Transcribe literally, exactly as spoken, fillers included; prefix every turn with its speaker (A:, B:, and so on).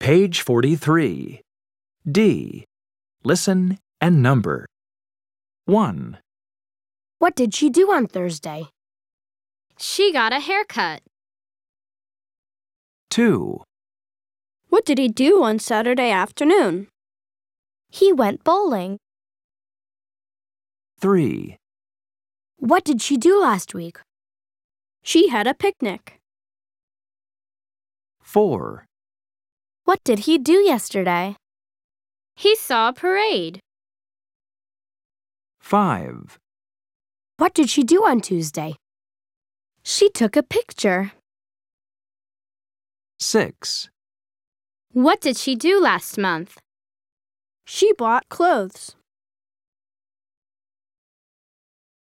A: Page forty-three. D. Listen and number. one.
B: What did she do on Thursday?
C: She got a haircut.
A: two.
D: What did he do on Saturday afternoon?
B: He went bowling.
A: three.
B: What did she do last week?
D: She had a picnic.
A: four.
B: What did he do yesterday?
C: He saw a parade.
A: five.
B: What did she do on Tuesday? She took a picture.
A: six.
C: What did she do last month?
D: She bought clothes.